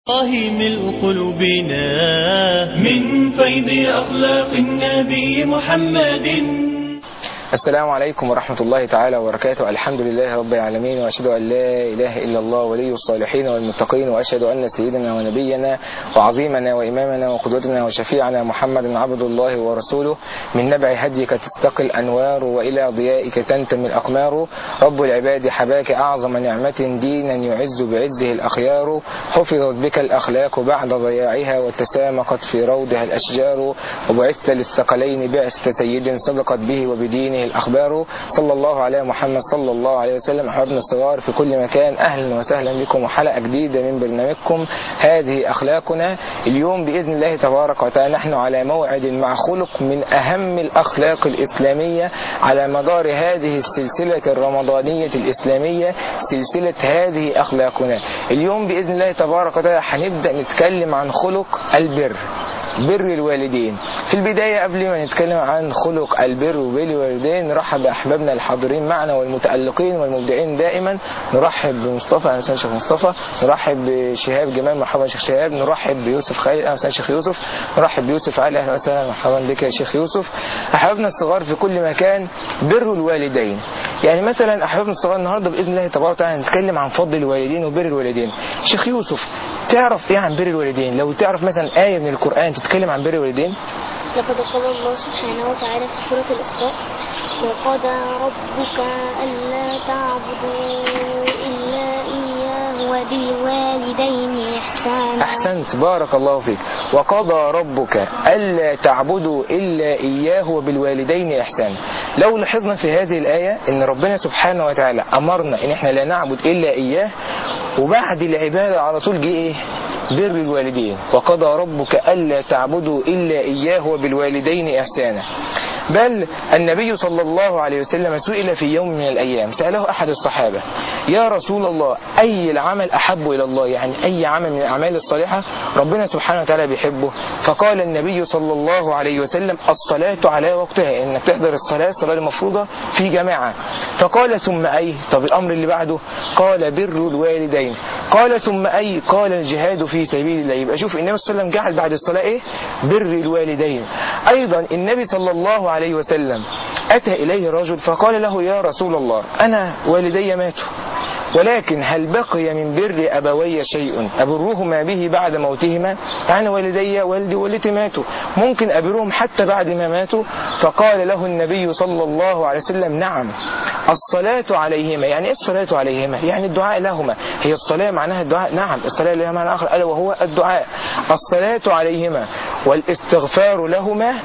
الله ملء قلوبنا من فيض أخلاق النبي محمد. السلام عليكم ورحمة الله تعالى وبركاته. الحمد لله رب العالمين، وأشهد أن لا إله إلا الله ولي الصالحين والمتقين، وأشهد أن سيدنا ونبينا وعظيمنا وإمامنا وقدوتنا وشفيعنا محمد عبد الله ورسوله. من نبع هديك تستقي الأنوار، وإلى ضيائك تنتمي الأقمار. رب العباد حباك أعظم نعمة، دينا يعز بعزه الأخيار. حفظت بك الأخلاق بعد ضياعها، وتسامقت في روضها الأشجار. وبعثت للثقلين بعثة سيد صدقت به وبدينه الأخبار. صلى الله على محمد صلى الله عليه وسلم. أحبابنا الصغار في كل مكان، أهلا وسهلا بكم وحلقة جديدة من برنامجكم هذه أخلاقنا. اليوم بإذن الله تبارك وتعالى نحن على موعد مع خلق من أهم الأخلاق الإسلامية على مدار هذه السلسلة الرمضانية الإسلامية، سلسلة هذه أخلاقنا. اليوم بإذن الله تبارك وتعالى هنبدأ نتكلم عن خلق البر، بر الوالدين. في البداية قبل ما نتكلم عن خلق البر وبر الوالدين، نرحب بأحبابنا الحاضرين معنا والمتألقين والمبدعين دائما. نرحب بمصطفى، أهلا وسهلا شيخ مصطفى. نرحب بشهاب جمال، مرحبا شيخ شهاب. نرحب بيوسف خالد، أهلا وسهلا شيخ يوسف. نرحب بيوسف علي، أهلا وسهلا مرحبا بك يا شيخ يوسف. أحبابنا الصغار في كل مكان، بر الوالدين. يعني مثلا أحبابنا الصغار النهارده بإذن الله تبارك وتعالى نتكلم عن فضل الوالدين وبر الوالدين. شيخ يوسف، تعرف ايه عن بر الوالدين؟ لو تعرف مثلا آية من القرآن تتكلم عن بر الوالدين. لقد قال الله سبحانه وتعالى في سورة الإسراء: وقضى ربك ألا تعبدوا إلا إياه وبالوالدين إحسانا. أحسنت، بارك الله فيك. وقضى ربك ألا تعبدوا إلا إياه وبالوالدين إحسانا. لو لاحظنا في هذه الآية إن ربنا سبحانه وتعالى أمرنا إن إحنا لا نعبد إلا إياه، وبعد العبادة على طول جه إيه؟ بر الوالدين. وقضى ربك ألا تعبدوا إلا إياه وبالوالدين إحسانا. بل النبي صلى الله عليه وسلم سئل في يوم من الأيام، سأله أحد الصحابة: يا رسول الله، أي العمل أحب إلى الله؟ يعني أي عمل من الأعمال الصالحة ربنا سبحانه وتعالى بيحبه؟ فقال النبي صلى الله عليه وسلم: الصلاة على وقتها، إنك تحضر الصلاة المفروضة في جماعة. فقال: ثم أي؟ طب الأمر اللي بعده؟ قال: بر الوالدين. قال: ثم أي؟ قال: الجهاد في سبيل الله. يبقى شوف النبي صلى الله عليه وسلم جعل بعد الصلاة إيه؟ بر الوالدين. أيضا النبي صلى الله عليه وسلم أتى إليه رجل فقال له: يا رسول الله، أنا والدي ماتوا، ولكن هل بقي من بر أبوي شيء أبرهما به بعد موتهما؟ يعني والدي، والدي ووالدتي ماتوا، ممكن أبرهم حتى بعد ما ماتوا؟ فقال له النبي صلى الله عليه وسلم: نعم، الصلاة عليهما. يعني إيه الصلاة عليهما؟ يعني الدعاء لهما. هي الصلاة معناها الدعاء؟ نعم، الصلاة لها معنى آخر ألا وهو الدعاء. الصلاة عليهما والاستغفار لهما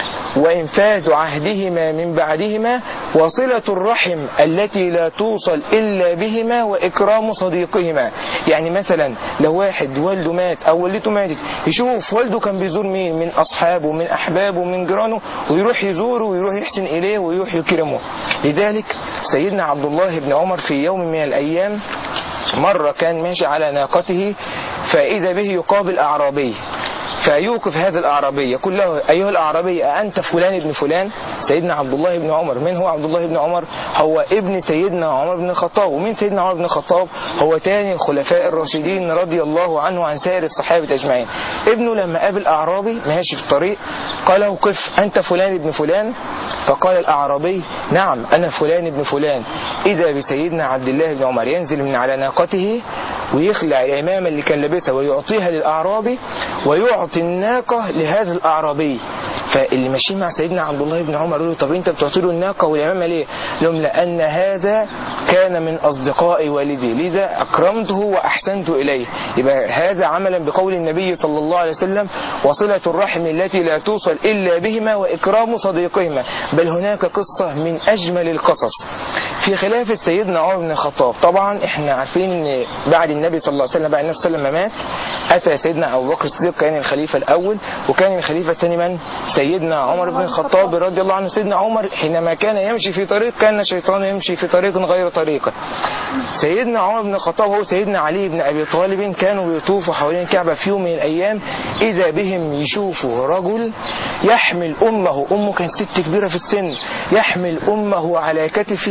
وإنفاذ عهدهما من بعدهما وصلة الرحم التي لا توصل إلا بهما وإكرام صديقهما. يعني مثلا لو واحد والده مات أو والدته ماتت، يشوف والده كان بيزور مين من أصحابه من أحبابه من جيرانه، ويروح يزوره ويروح يحسن إليه ويروح يكرمه. لذلك سيدنا عبد الله بن عمر في يوم من الأيام مرة كان ماشي على ناقته، فإذا به يقابل أعرابي، فيوقف هذا الأعرابي يقول له: أيها الأعرابي، أأنت فلان ابن فلان؟ سيدنا عبد الله بن عمر، من هو عبد الله بن عمر؟ هو ابن سيدنا عمر بن الخطاب. ومن سيدنا عمر بن الخطاب هو تاني الخلفاء الراشدين رضي الله عنه عن سائر الصحابة أجمعين. ابنه لما قابل أعرابي ماشي في الطريق قال له: قف، أنت فلان ابن فلان؟ فقال الأعرابي: نعم، أنا فلان ابن فلان. إذا بسيدنا عبد الله بن عمر ينزل من على ناقته ويخلع العمامة اللي كان لابسها ويعطيها للأعرابي، ويعطي الناقة لهذا الأعرابي. فاللي ماشيين مع سيدنا عبد الله بن عمر قالوا: طب انت بتعطي له الناقة والعمامة ليه؟ لهم: لأن هذا كان من أصدقاء والدي، لذا أكرمته وأحسنت إليه. يبقى هذا عملا بقول النبي صلى الله عليه وسلم: وصلة الرحم التي لا توصل إلا بهما وإكرام صديقهما. بل هناك قصة من أجمل القصص في خلافة سيدنا عمر بن الخطاب. طبعا احنا عارفين ان بعد النبي صلى الله عليه وسلم، بعد النبي صلى الله عليه وسلم مات، أتى سيدنا أبو بكر الصديق، كان الخليفة الأول، وكان الخليفة الثاني من؟ سيدنا عمر بن الخطاب رضي الله عنه. سيدنا عمر حينما كان يمشي في طريق كان الشيطان يمشي في طريق غير طريقه. سيدنا عمر بن الخطاب هو سيدنا علي بن أبي طالب كانوا بيطوفوا حوالين الكعبة في يوم من الأيام، إذا بهم يشوفوا رجل يحمل أمه كانت ست كبيرة في السن، يحمل أمه على كتفه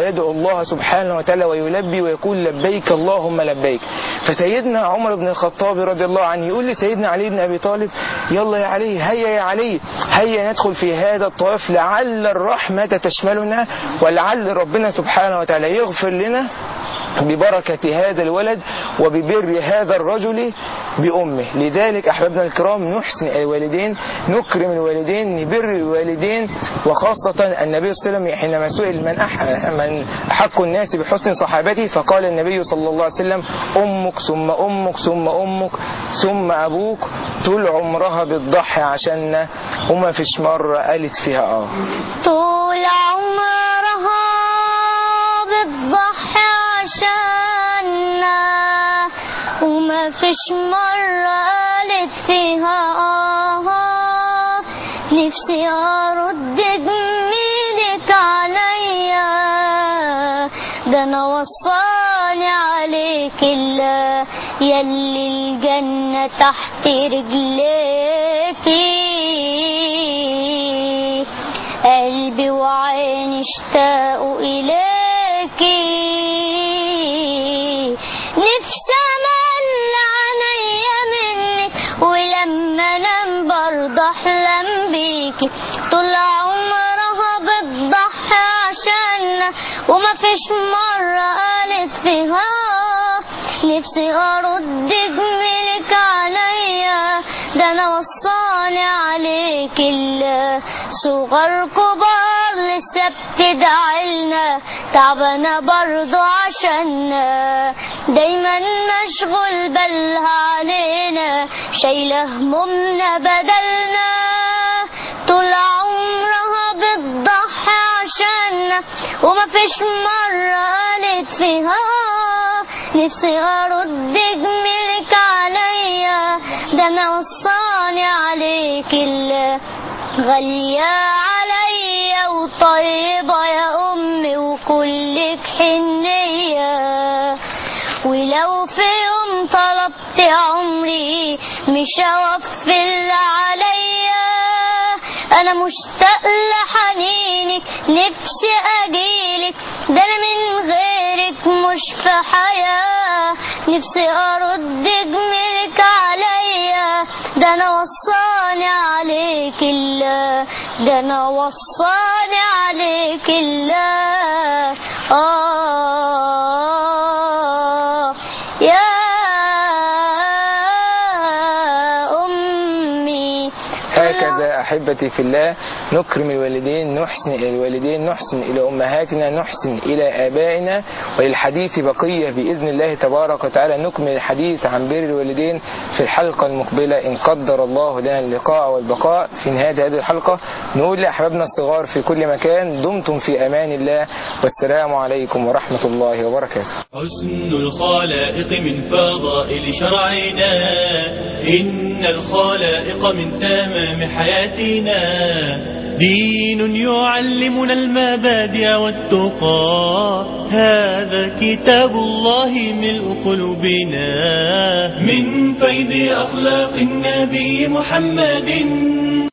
ويدعو الله سبحانه وتعالى ويلبي ويقول لبيك اللهم لبيك. فسيدنا عمر بن الخطاب رضي الله عنه يقول لسيدنا علي بن أبي طالب يلا يا علي، هيا يا علي، هيا ندخل في هذا الطواف لعل الرحمة تشملنا ولعل ربنا سبحانه وتعالى يغفر لنا ببركة هذا الولد وببر هذا الرجل بأمه. لذلك أحبابنا الكرام نحسن الوالدين، نكرم الوالدين، نبر الوالدين. وخاصة النبي صلى الله عليه وسلم حينما سئل من أحق الناس بحسن صحابته فقال النبي صلى الله عليه وسلم أمك ثم أمك ثم أمك ثم أبوك. طول عمرها بتضحي عشاننا وما فيش مرة قالت فيها طول عمرها بتضحي عشاننا وما فيش مرة قالت فيها نفسي أرد جميلك عليا، ده أنا وصاني عليك الله يلي الجنة تحت رجليكي، قلبي وعيني اشتاقوا إليكي، نفسي أمل عينيا منك ولما انام برضه احلم بيكي. طول عمرها بتضحي عشاننا وما فيش مرة قالت فيها نفسي ارد جميلك عليا، ده انا وصاني عليك الله. صغار كبار لسه بتدعيلنا تعبانة برضو عشاننا، دايما مشغول بالها علينا شايلة همومنا بدلنا. طول عمرها بتضحي عشاننا وما فيش مرة قالت فيها نفسي ارد جميلك عليا، ده انا وصاني عليك الله. غالية عليا وطيبة يا أمي وكلك حنية، ولو في يوم طلبت عمري مش هوفي اللي عليا. أنا مشتاق لحنينك نفسي أجيلك، ده أنا من غيرك مش في حياة، نفسي أرد جميلك عليا، ده أنا وصاني عليك الله، ده أنا وصاني عليك الله. يا أمي. هكذا أحبتي في الله نكرم الوالدين، نحسن إلى الوالدين، نحسن إلى أمهاتنا، نحسن إلى آبائنا. وللحديث بقية بإذن الله تبارك وتعالى. نكمل الحديث عن بر الوالدين في الحلقة المقبلة إن قدر الله لنا اللقاء والبقاء. في نهاية هذه الحلقة نقول لأحبابنا الصغار في كل مكان دمتم في أمان الله، والسلام عليكم ورحمة الله وبركاته. حسن الخلائق من فضائل شرعنا، إن الخلائق من تمام حياتنا، دين يعلمنا المبادئ والتقى، هذا كتاب الله ملء قلوبنا، من فيض أخلاق النبي محمد.